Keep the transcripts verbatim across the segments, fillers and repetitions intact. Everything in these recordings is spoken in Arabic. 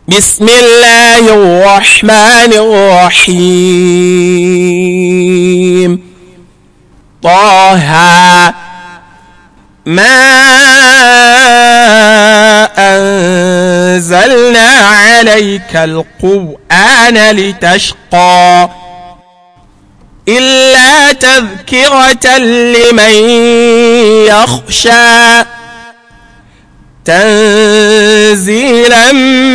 بسم الله الرحمن الرحيم طه ما أنزلنا عليك القرآن لتشقى إلا تذكرة لمن يخشى تنزيلا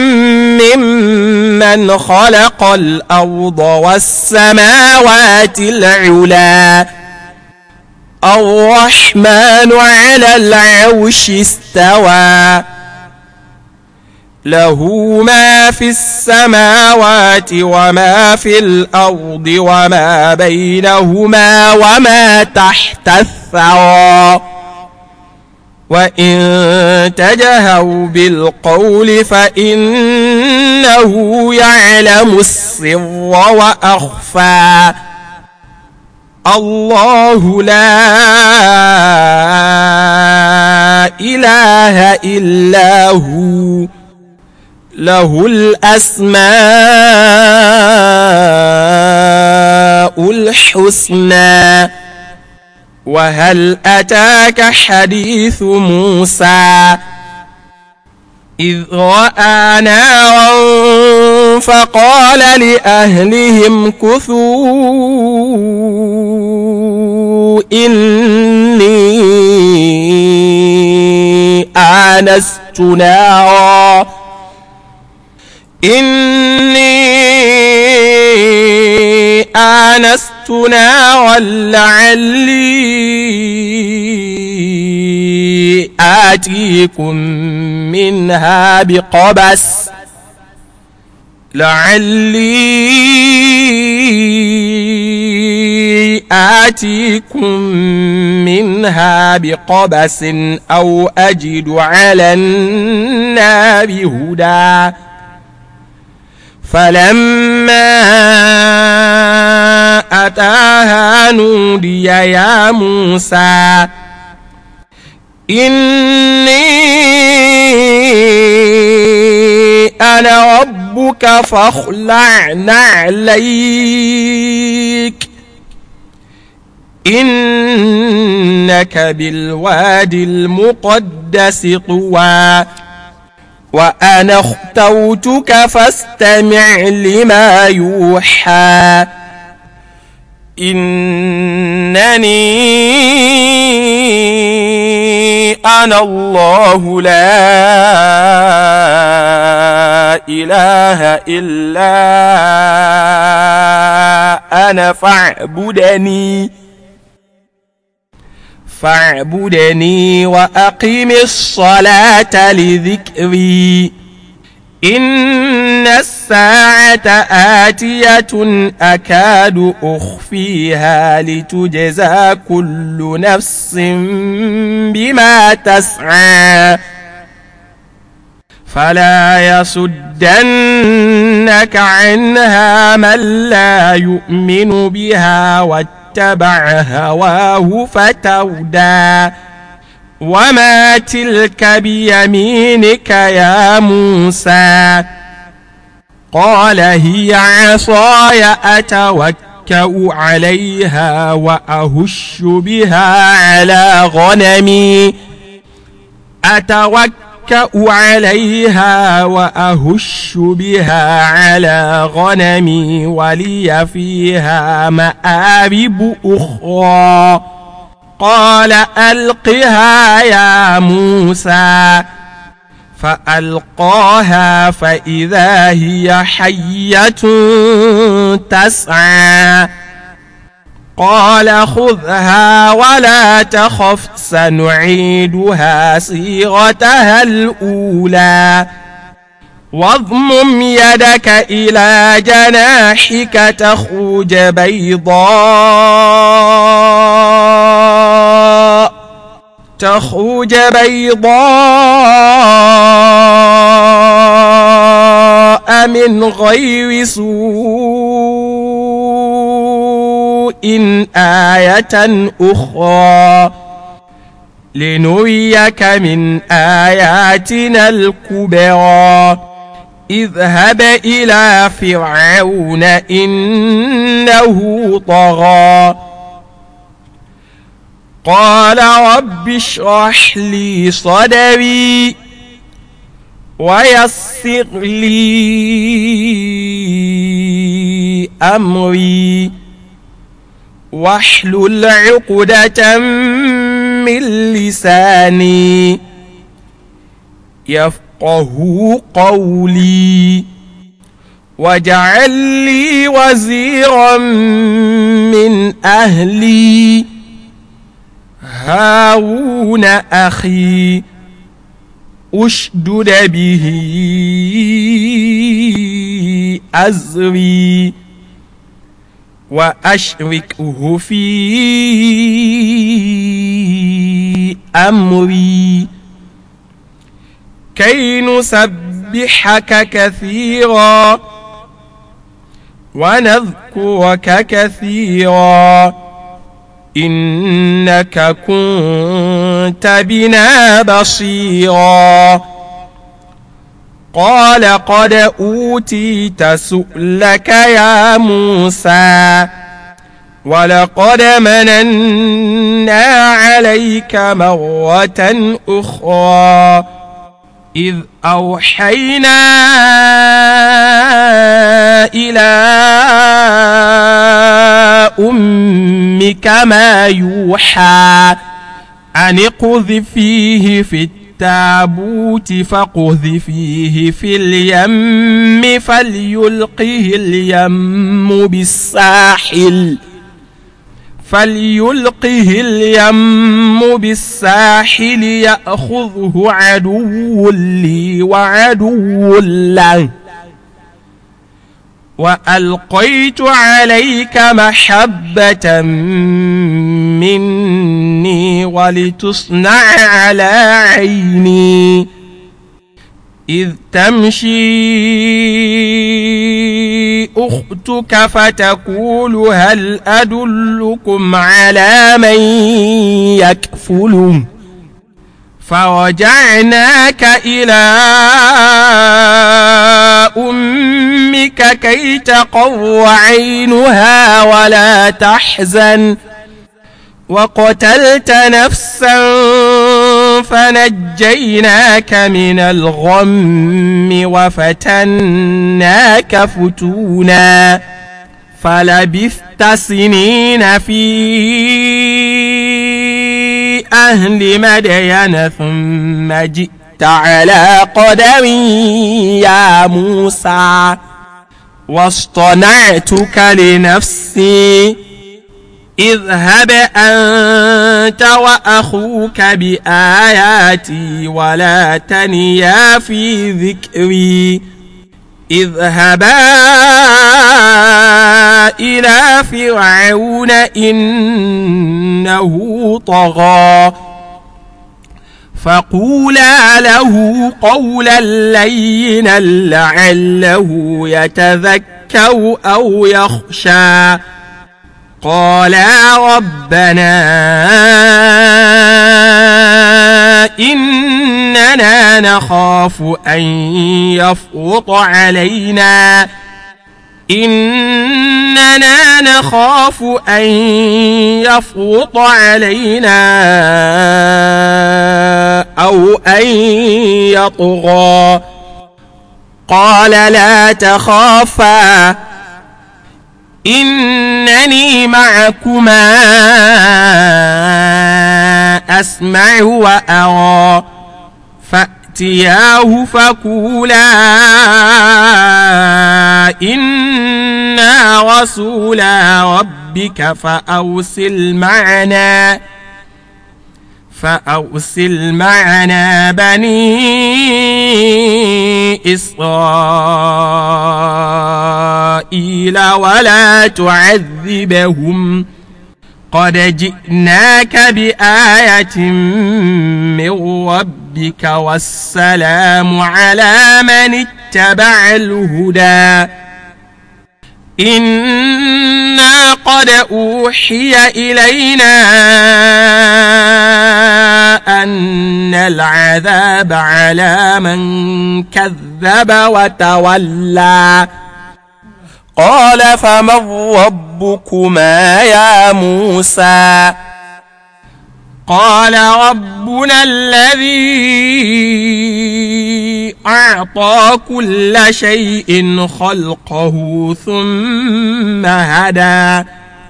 ممن خلق الأرض والسماوات العلى الرحمن على العرش استوى له ما في السماوات وما في الأرض وما بينهما وما تحت الثرى وإن تجهروا بالقول فإنه يعلم السر وأخفى الله لا إله إلا هو له الأسماء الحسنى وهل أتاك حديث موسى إذ رأى نارا فقال لأهلهم كثوا إني آنست نارا إني آنست نارا لعلي آتيكم منها بقبس لعلي آتيكم منها بقبس أو أجد على النار هدى فلما أتاها نودي يا موسى إني أنا ربك فاخلع نعليك إنك بالوادي المقدس طوى وأنا اخترتك فاستمع لما يوحى إنني أنا الله لا إله إلا أنا فاعبدني فاعبدني وأقم الصلاة لذكري إن الساعة آتية أكاد أخفيها لتجزى كل نفس بما تسعى فلا يصدنك عنها من لا يؤمن بها واتبع هواه فتردى وما تلك بيمينك يا موسى قال هي عصاي أتوكأ عليها وأهش بها على غنمي أتوكأ عليها وأهش بها على غنمي ولي فيها مآرب أخرى قال ألقها يا موسى فألقاها فإذا هي حية تسعى قال خذها ولا تخف سنعيدها صيغتها الأولى واضمم يدك إلى جناحك تخرج بيضاء تخرج بيضاء من غير سوء آية أخرى لنريك من آياتنا الكبرى اذهب إلى فرعون إنه طغى قال رب اشرح لي صدري ويسر لي أمري واحلل عقدة من لساني يفقه قولي واجعل لي وزيرا من أهلي هارون أخي أشدد به أزري وأشركه في أمري كي نسبحك كثيرا ونذكرك كثيرا إنك كنت بنا بصيرا قال قد أوتيت سؤلك يا موسى ولقد مننا عليك مرة أخرى إذ أوحينا إلى أمك ما يوحى أن اقذفيه في التابوت فاقذفيه في اليم فليلقه اليم بالساحل فليلقه اليم بالساحل يأخذه عدو لي وعدو له وألقيت عليك محبة مني ولتصنع على عيني إذ تمشي أختك فتقول هل أدلكم على من يكفله فرجعناك إلى أمك كي تقر عينها ولا تحزن وقتلت نفسا فنجيناك من الغم وفتناك فتونا فلبثت سنين في أهل مدين ثم جئت على قدم يا موسى واصطنعتك لنفسي اذهب أنت وأخوك بآياتي ولا تنيا في ذكري اذهبا إلى فرعون إنه طغى فقولا له قولا لينا لعله يتذكر أو يخشى قالا ربنا إننا نخاف أن يفرط علينا إننا نخاف أن يفرط علينا أو أن يطغى قال لا تخافا إنني معكما أسمع وأرى فأتياه فقولا إنا رسولا ربك فأرسل معنا فأرسل معنا بني إسرائيل ولا تعذبهم قد جئناك بآية من ربك والسلام على من اتبع الهدى إنا قد أوحي إلينا أن العذاب على من كذب وتولى قال فمن ربكما يا موسى قال ربنا الذي أعطى كل شيء خلقه ثم هدى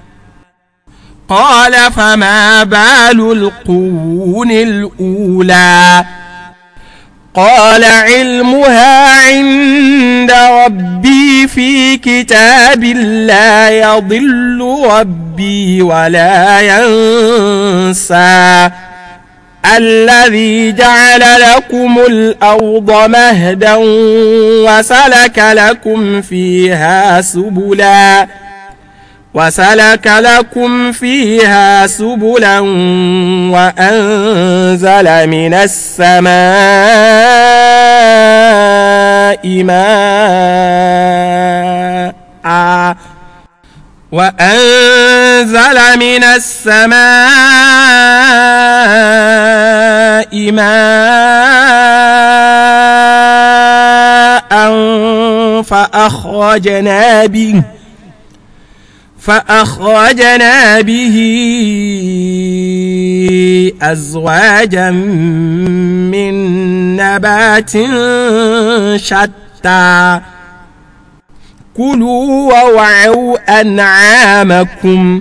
قال فما بال القرون الأولى قال علمها عند ربي في كتاب لا يضل ربي ولا ينسى الذي جعل لكم الأرض مهدا وسلك لكم فيها سبلا وسلك لكم فيها سبلا وأنزل من السماء ماء وأنزل من السماء ماء فأخرجنا به فأخرجنا به أزواجا من نبات شتى كلوا وارعوا أنعامكم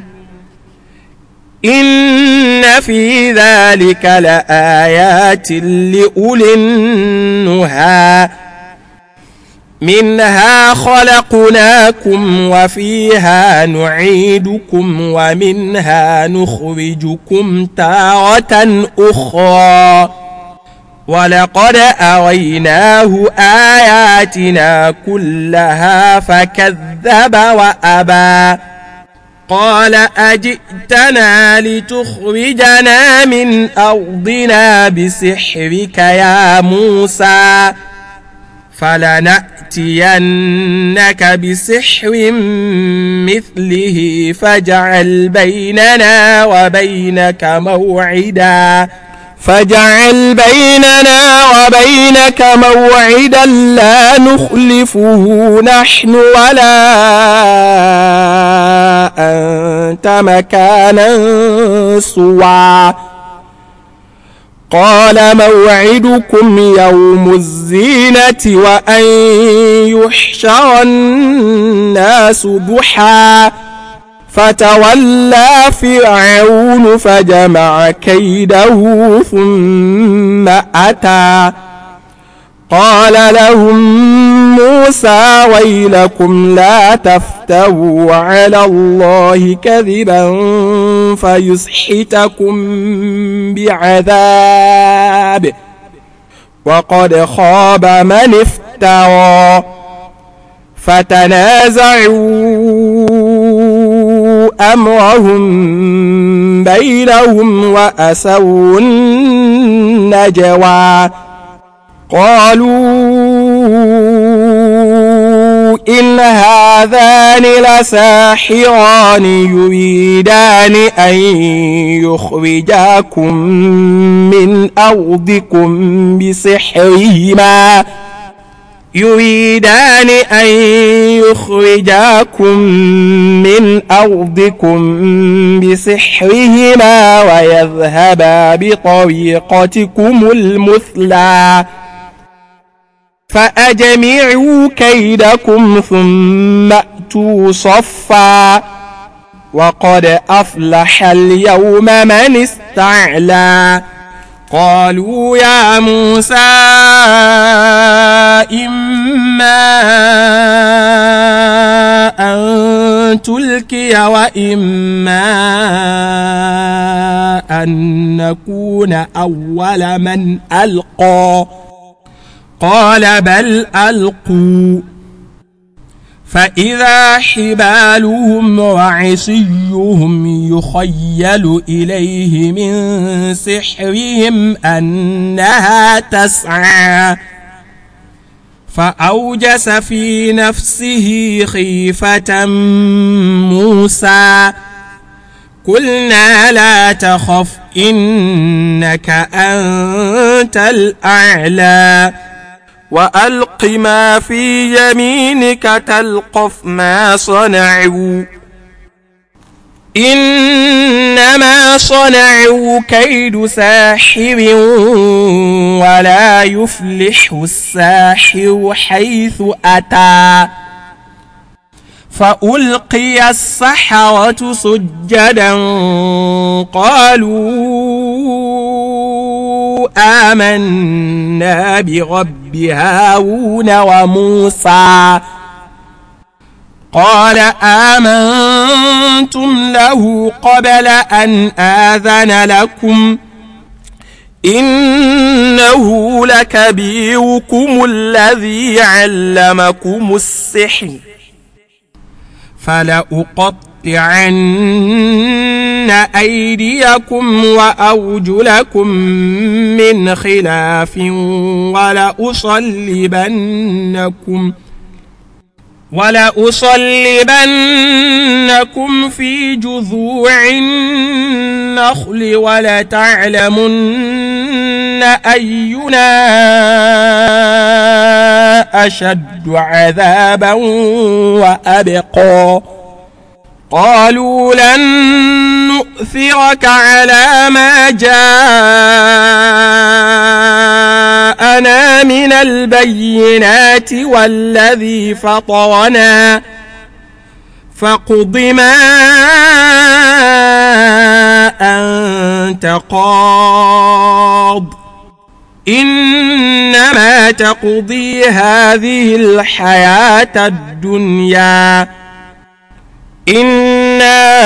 إن في ذلك لآيات لأولي النهى منها خلقناكم وفيها نعيدكم ومنها نخرجكم تارة أخرى ولقد أريناه آياتنا كلها فكذب وأبى قال أجئتنا لتخرجنا من أرضنا بسحرك يا موسى فلنأتينك بسحر مثله فاجعل بيننا وبينك موعدا فاجعل بيننا وبينك موعدا لا نخلفه نحن ولا أنت مكانا سوى قال موعدكم يوم الزينة وأن يحشر الناس ضحى فتولى فرعون فجمع كيده ثم أتى قال لهم موسى ويلكم لا تفتروا على الله كذبا فيسحتكم بعذاب وقد خاب من افترى فتنازعوا أمرهم بينهم وأسروا النجوى قالوا إن هذان لساحران يريدان أن يخرجاكم من أرضكم بسحرهما يريدان أن يخرجاكم من أرضكم بسحرهما ويذهبا بطريقتكم المثلى فأجمعوا كيدكم ثم أتوا صفا وقد أفلح اليوم من استعلى قالوا يا موسى إما أن تلقي وإما أن نكون أول من ألقى قال بل ألقوا فإذا حبالهم وعصيهم يخيل إليه من سحرهم أنها تسعى فأوجس في نفسه خيفة موسى قلنا لا تخف إنك أنت الأعلى وألق ما في يمينك تلقف ما صنعوا إنما صنعوا كيد ساحر ولا يفلح الساحر حيث أتى فألقي السحرة سجدا قالوا آمنا برب هارون وموسى قال آمنتم له قبل أن آذن لكم إنه لكبيركم الذي علمكم السحر فلأقطعن أيديكم وأرجلكم من خلاف ولأصلبنكم ولأصلبنكم في جذوع النخل ولتعلمن أينا أشد عذابا وأبقى قالوا لن نؤثرك على ما جاءنا من البينات والذي فطرنا فاقض ما أنت قاض إنما تقضي هذه الحياة الدنيا إنا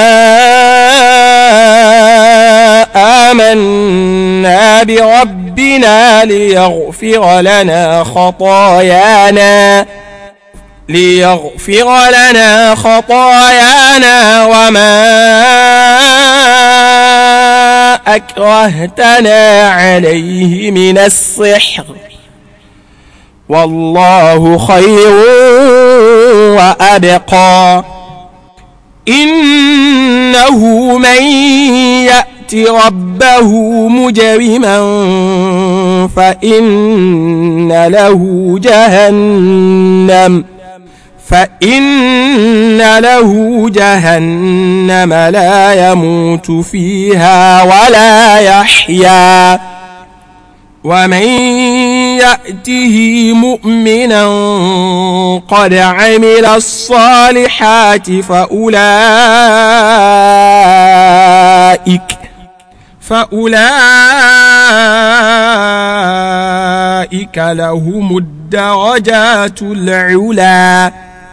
آمنا بربنا ليغفر لنا خطايانا ليغفر لنا خطايانا وما أكرهتنا عليه من السحر والله خير وأبقى إنه من يأت ربه مجرما فإن له جهنم فإن له جهنم لا يموت فيها ولا يحيا ومن يأته مؤمنا قد عمل الصالحات فأولئك فأولئك لهم الدرجات العلى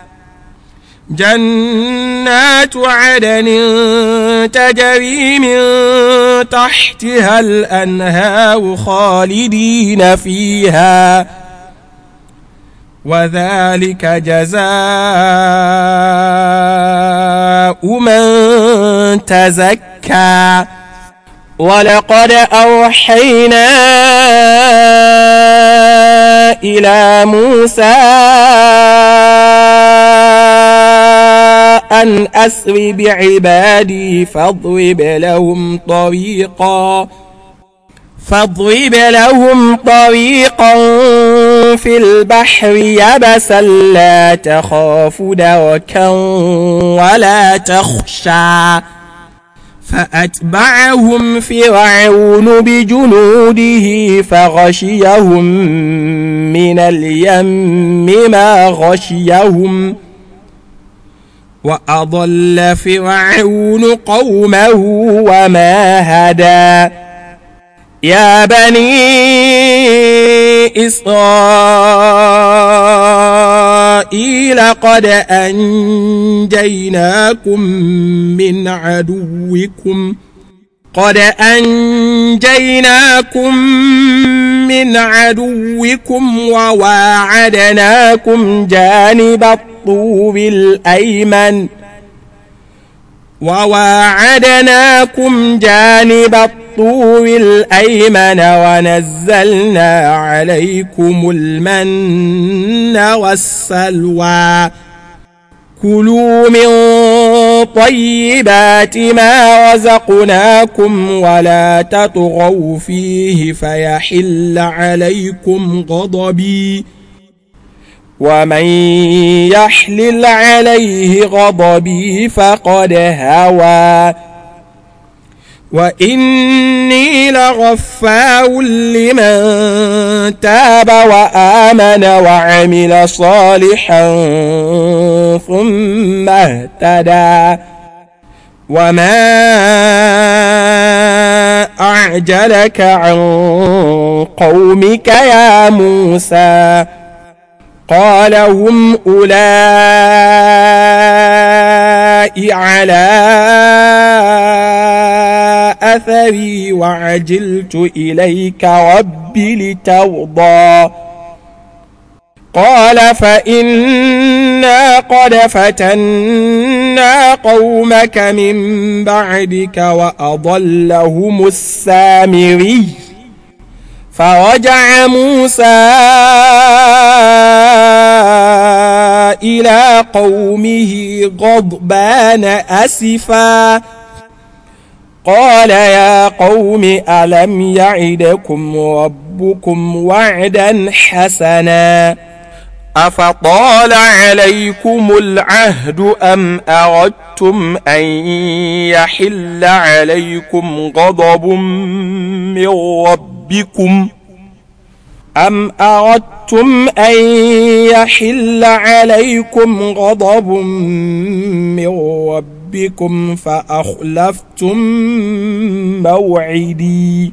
جنات عدن تجري من تحتها الأنهار خالدين فيها وذلك جزاء من تزكى ولقد أوحينا إلى موسى أن أسر بعبادي فاضرب لهم طريقا فاضرب لهم طريقا في البحر يبسا لا تخاف دركا ولا تخشى فأتبعهم فرعون بجنوده فغشيهم من اليم ما غشيهم وأضل فرعون قومه وما هدى يا بني إسرائيل قد أنجيناكم من عدوكم قد أنجيناكم من عدوكم وواعدناكم جانب الطور الأيمن وواعدناكم جانب الطور الأيمن ونزلنا عليكم المن والسلوى كلوا من طيبات ما رزقناكم ولا تطغوا فيه فيحل عليكم غضبي ومن يحلل عليه غضبي فقد هوى وإني لغفار لمن تاب وآمن وعمل صالحا ثم اهتدى وما أعجلك عن قومك يا موسى قال هم أولئك على أثري وعجلت إليك رب لترضى قال فإنا قد فتنا قومك من بعدك وأضلهم السامري فرجع موسى إلى قومه غضبان أسفا قال يا قوم ألم يعدكم ربكم وعدا حسنا أفطال عليكم العهد أم أردتم أن يحل عليكم غضب من ربكم أم أردتم أن يحل عليكم غضب من ربكم فأخلفتم موعدي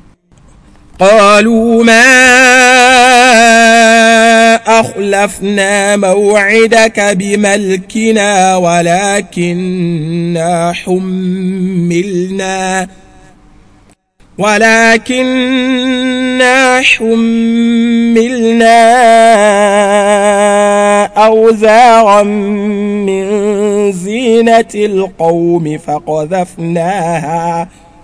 قالوا ما أخلفنا موعدك بملكنا ولكننا حملنا ولكننا حملنا أوزارا من زينة القوم فقذفناها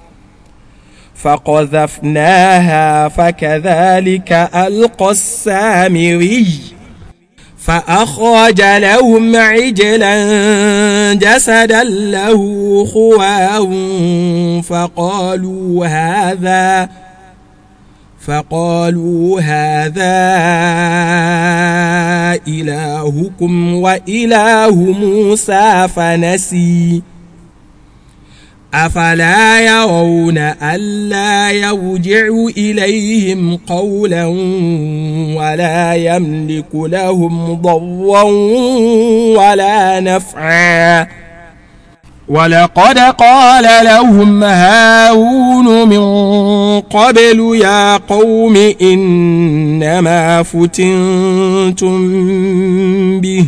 فقذفناها فكذلك ألقى السامري فأخرج لهم عجلا جسدا له خوار فقالوا هذا فقالوا هذا إلهكم وإله موسى فنسي أفلا يرون ألا يرجع إليهم قولا ولا يملك لهم ضرا ولا نفعا ولقد قال لهم هارون من قبل يا قوم إنما فتنتم به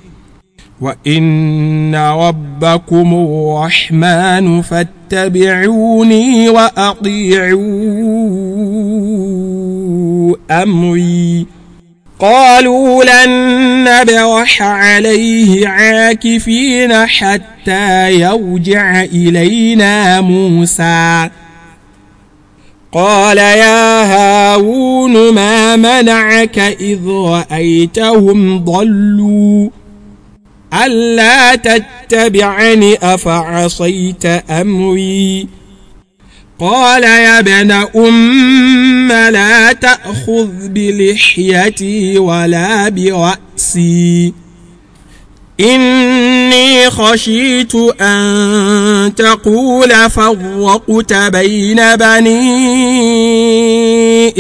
وإن ربكم الرحمن فاتبعوني وأطيعوا أمري قالوا لن نبرح عليه عاكفين حتى يرجع إلينا موسى قال يا هارون ما منعك إذ رأيتهم ضلوا ألا تتبعني أفعصيت أمري قال يا ابن أم لا تأخذ بلحيتي ولا برأسي إني خشيت أن تقول فرقت بين بني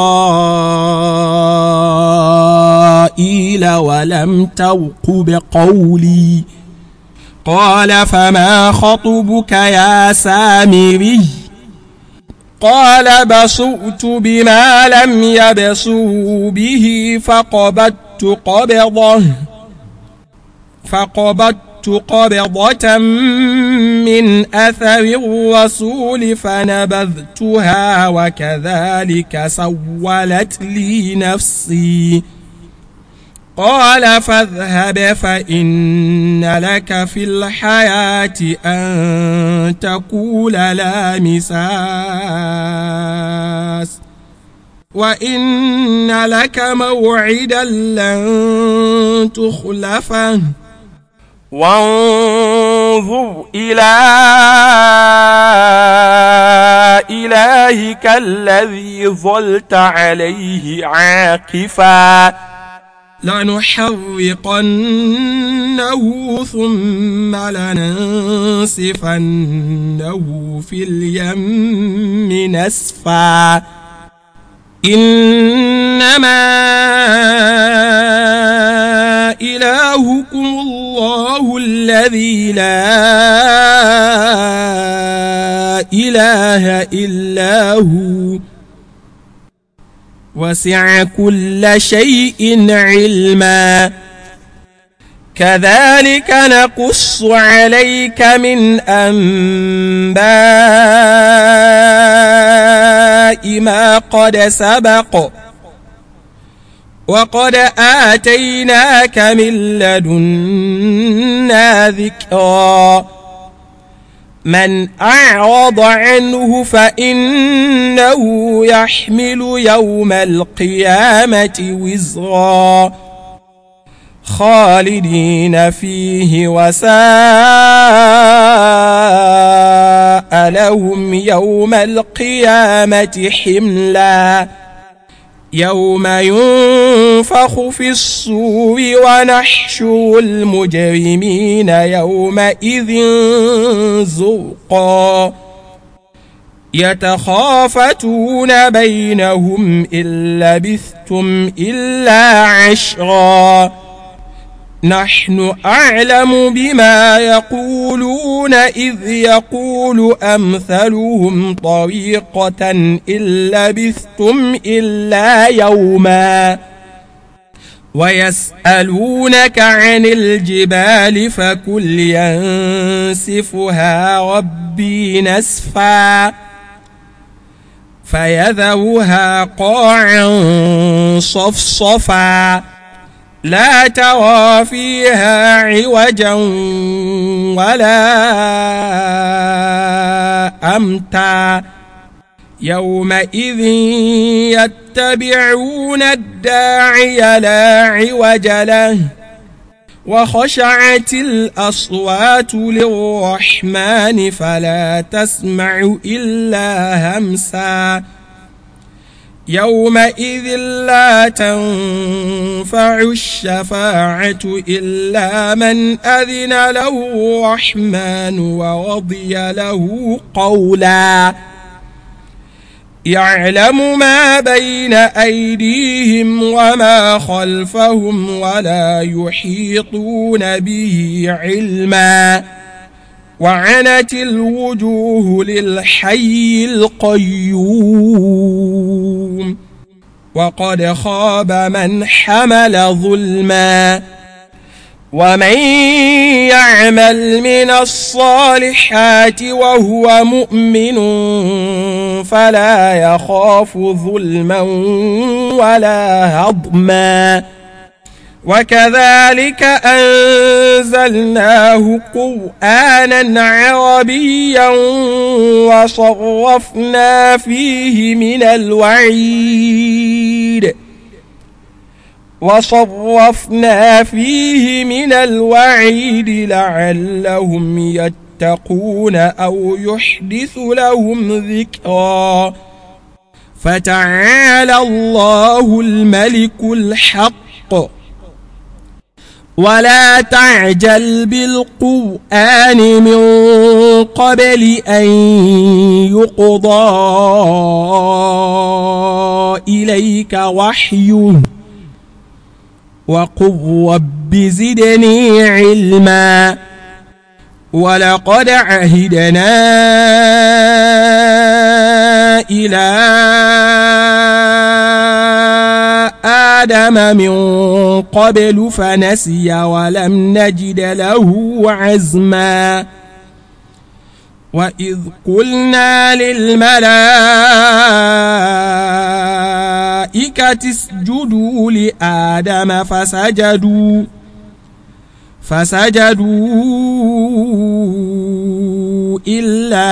إسرائيل ولم ترقب قولي قال فما خطبك يا سامري قال بصرت بما لم يبصروا به فقبضت قبضة فقبضت قبضة من أثر الرسول فنبذتها وكذلك سولت لي نفسي قال فاذهب فإن لك في الحياة أن تقول لا مساس وإن لك موعدا لن تخلفه وانظر انظر إلى إلهك الذي ظلت عليه عاكفا لنحرقنه ثم لننسفنه في اليم نسفا إنما إلهكم الله الذي لا إله إلا هو وسع كل شيء علما كذلك نقص عليك من أنباء ما قد سبق وقد آتيناك من لدنا ذكرا من أعرض عنه فإنه يحمل يوم القيامة وزرا خالدين فيه وساء لهم يوم القيامة حملا يوم ينفخ في الصور ونحشر المجرمين يومئذ زرقا يتخافتون بينهم إن لبثتم إلا عشرا نحن أعلم بما يقولون إذ يقول أمثلهم طريقة إن لبثتم إلا يوما ويسألونك عن الجبال فقل ينسفها ربي نسفا فيذرها قاعا صفصفا لا ترى فيها عوجا ولا أمتا يومئذ يتبعون الداعي لا عوج له وخشعت الأصوات للرحمن فلا تسمع إلا همسا يومئذ لا تنفع الشفاعة إلا من أذن له الرحمن ورضي له قولا يعلم ما بين أيديهم وما خلفهم ولا يحيطون به علما وعنت الوجوه للحي القيوم وقد خاب من حمل ظلما ومن يعمل من الصالحات وهو مؤمن فلا يخاف ظلما ولا هضما وكذلك أنزلناه قرآنا عربيا وصرفنا فيه من الوعيد وصرفنا فيه من الوعيد لعلهم يتقون أو يحدث لهم ذكرا فتعالى الله الملك الحق ولا تعجل بالقرآن من قبل أن يقضى إليك وحيه وقل رب زدني علما ولقد عهدنا إلى آدم من قبل فنسي ولم نجد له عزما وإذ قلنا للملائكة اسجدوا لآدم فسجدوا فسجدوا إلا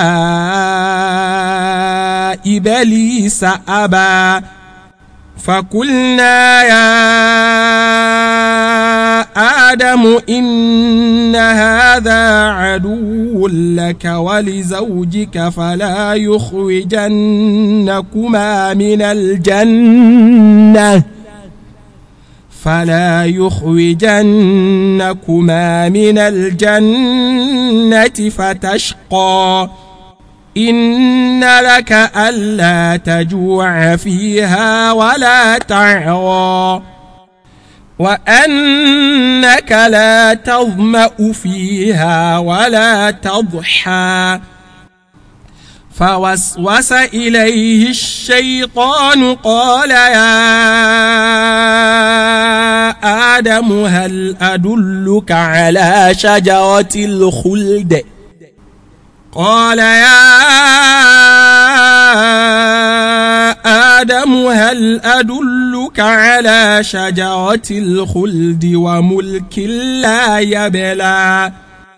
إبليس أبى فقلنا يا آدم إن هذا عدو لك ولزوجك فلا يخرجنكما من الجنة فلا يخرجنكما من الجنة فتشقى إن لك ألا تجوع فيها ولا تعرى وأنك لا تظمأ فيها ولا تضحى فوسوس إليه الشيطان قال يا آدم هل أدلك على شجرة الخلد قال يا آدم هل أدلك على شجرة الخلد وملك لا يبلى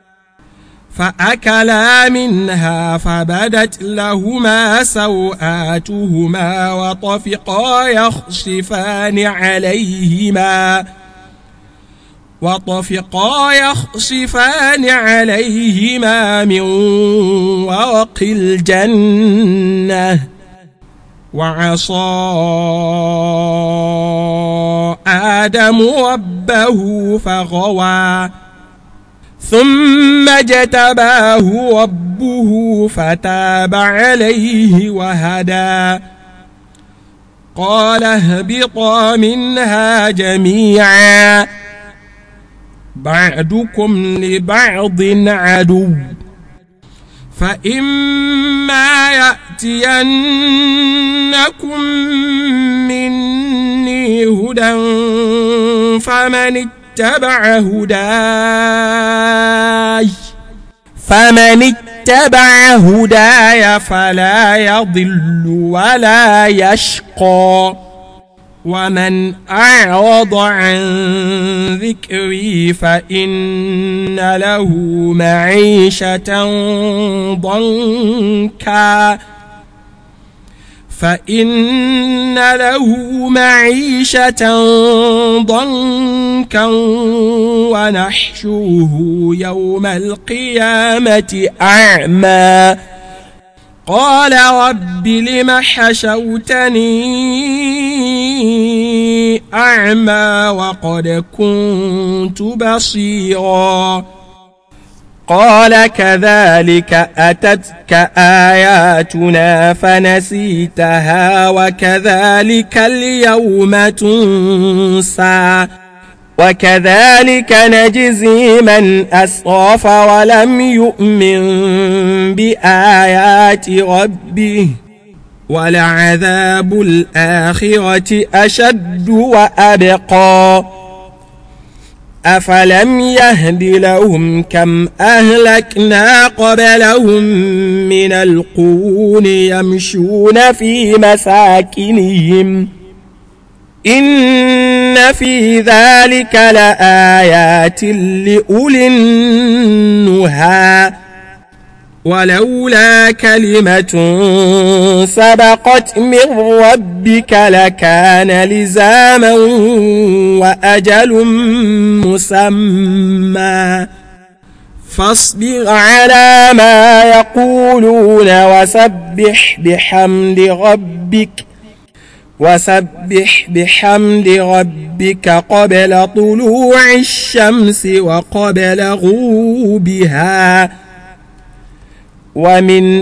فأكلا منها فبدت لهما سوآتهما وطفقا يخصفان عليهما وطفقا يخصفان عليهما من ورق الجنة وعصى آدم ربه فغوى ثم اجتباه ربه فتاب عليه وهدى قال اهبطا منها جميعا بعضكم لبعض عدو فإما يأتينكم مني هدى فمن اتبع هداي فمن اتبع هداي فلا يضل ولا يشقى ومن أعرض عن ذكري فإن له معيشة ضنكا فإن له معيشة ضنكا ونحشوه يوم القيامة أعمى قال رب لم حشوتني أعمى وقد كنت بصيرا قال كذلك أتتك آياتنا فنسيتها وكذلك اليوم تنسى وكذلك نجزي من أسرف ولم يؤمن بآيات ربه ولعذاب الآخرة أشد وأبقى أفلم يهد لهم كم أهلكنا قبلهم من القرون يمشون في مساكنهم إن في ذلك لآيات لأولي النهى ولولا كلمة سبقت من ربك لكان لزاما وأجل مسمى فاصبر على ما يقولون وسبح بحمد ربك وسبح بحمد ربك قبل طلوع الشمس وقبل غروبها ومن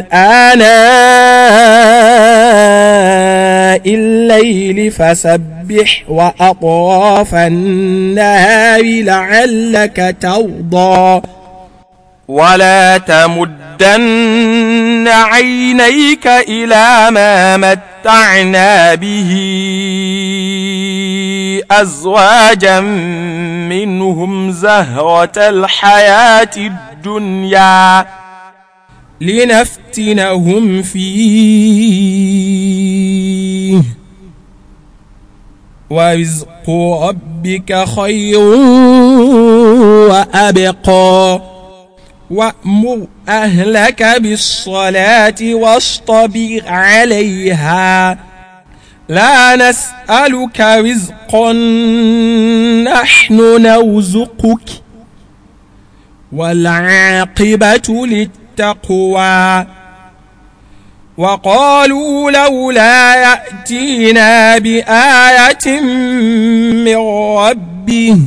آناء الليل فسبح وأطراف النهار لعلك ترضى ولا تمدن عينيك إلى ما متعنا به أزواجا منهم زهرة الحياة الدنيا لنفتنهم فيه ورزق ربك خير وأبقى وأمر أهلك بالصلاة واصطبر عليها لا نسألك رزقا نحن نرزقك والعاقبة للتقوى وقالوا لولا يأتينا بآية من ربه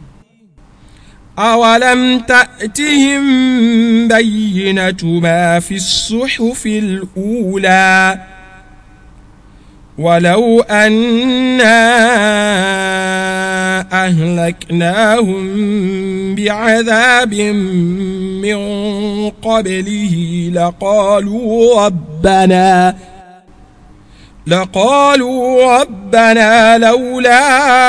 أولم تأتهم بينة ما في الصحف الأولى ولو أنا أهلكناهم بعذاب من قبله لقالوا ربنا لقالوا ربنا لولا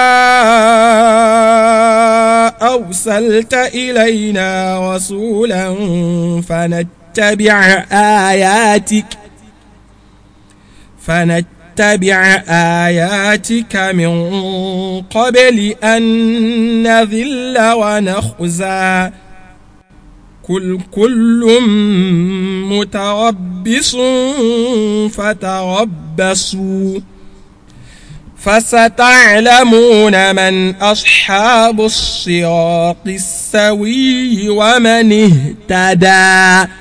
أرسلت إلينا رسولا فنتبع آياتك فنتبع آياتك من قبل أن نذل ونخزى كل كل متربص فتربصوا فستعلمون من أصحاب الصراط السوي ومن اهتدى.